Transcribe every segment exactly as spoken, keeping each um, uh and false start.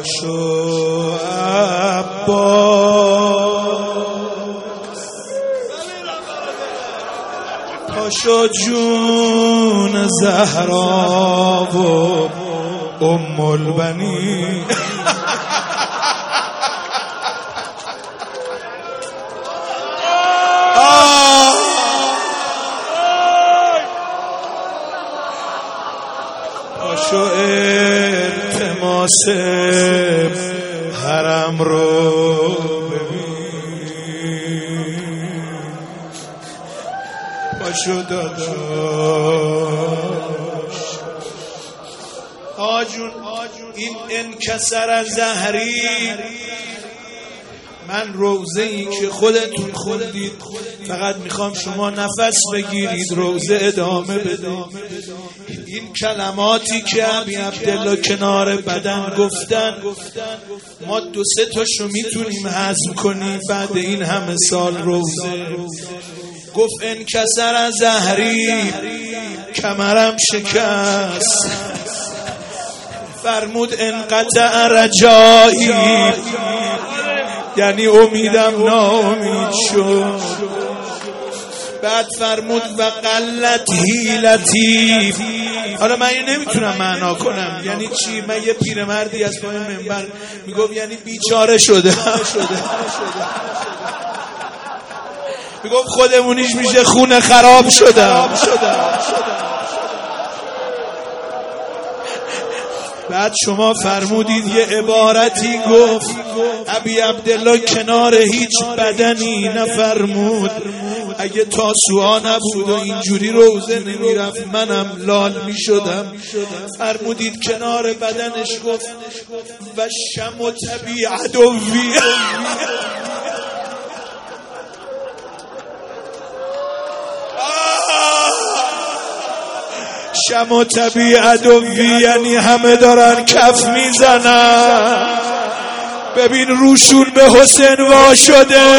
پاشو عباس، پاشو جون زهرا و ام البنین. پاشو التماس حرم رو ببین، پاشو داداش. آجون این انکسر زهری، من روزه ای که خودتون خوندید فقط میخوام شما نفس بگیرید، روزه ادامه بدید. این کلماتی که ابی عبدالله کنار بدن گفتن ما دو سه تاشو میتونیم هضم کنیم بعد این همه سال روزه. گفت انکسر زهری، کمرم شکست، فرمود انقطع رجایی، یعنی امیدم ناامید شد. بعد فرمود و قلت حیلتی. حالا من اینو نمیتونم معنا کنم یعنی چی. من یه پیرمردی از پای منبر میگفت یعنی بیچاره شده، میگفت خودمونیش میشه خونه خراب شده. بعد شما فرمودید یه عبارتی گفت ابی عبدالله کنار هیچ بدنی نفرمود، اگه تاسوعا نبود و اینجوری روزه نمیرفت منم لال میشدم. فرمودید کنار بدنش گفت و شم طبیع عدوی. شم و طبیع عدوی یعنی همه دارن کف میزنن. ببین روشون به حسین وا شده.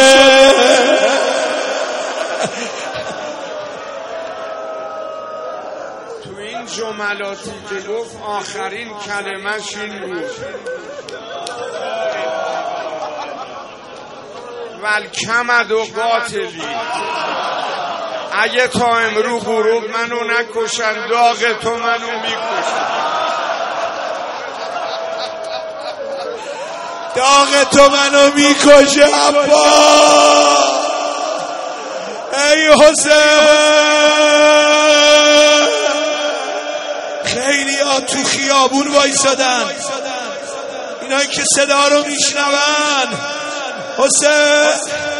تو این جملاتی که گفت آخرین کلمش این بود والکمد و قاتلی، اگه تا امرو غروب منو نکشن داغ تو منو میکشن. داغ تو منو میکشه عبا. ای حسین، خیلی ها تو خیابون وایسادن، اینایی که صدا رو میشنون. حسین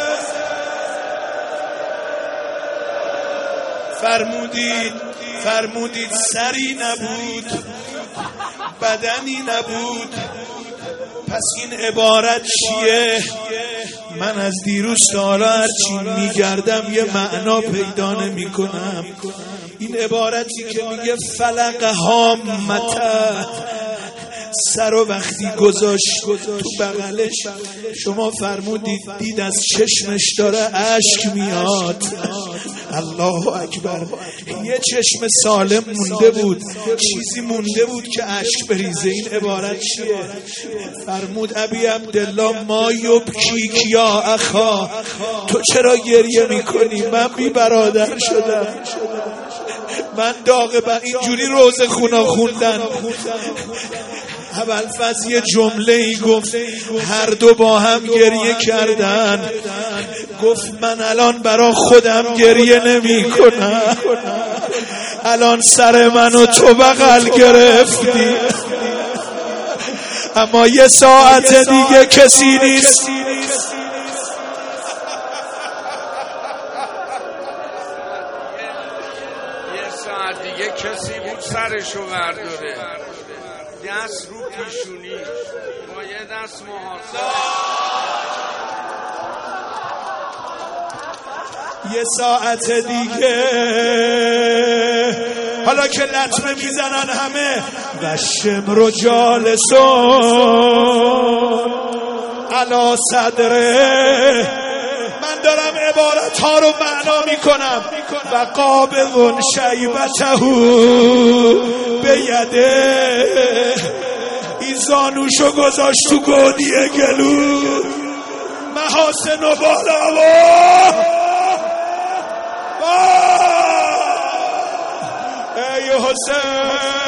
فرمودید فرمودید سری نبود، بدنی نبود. پس این عبارت چیه؟ من از دیروز تا حالا هرچی میگردم یه معنا پیدا نمی کنم. این عبارتی که میگه فلق هامته، سر و وقتی گذاشت تو بغلش، شما فرمودید دید از چشمش داره اشک میاد. الله اکبر. یه چشم سالم مونده بود، چیزی مونده بود که اشک بریزه. این عبارت چیه؟ فرمود ابی عبدالله ما یبکیک یا اخا، تو چرا گریه میکنی؟ من بی برادر شدم، من داغ با اینجوری روزه خونا خوندن. ابوالفضل یه جمله ای گفت، هر دو با هم گریه کردن. گفت من الان برا خودم گریه نمی کنم، الان سر منو تو بغل گرفتی، اما یه ساعت دیگه کسی نیست. یه ساعت دیگه کسی بود سرشو برداره، دست رو پیشونی با یه دست محاصره. یه ساعت دیگه حالا که لطمه میزنن همه و شمر جالسون علا صدره. من دارم عبارت ها رو معنا میکنم. و قابض شیبته بیده، این زانوشو گذاشت تو گودی گلو محاسن و بالا ای حسین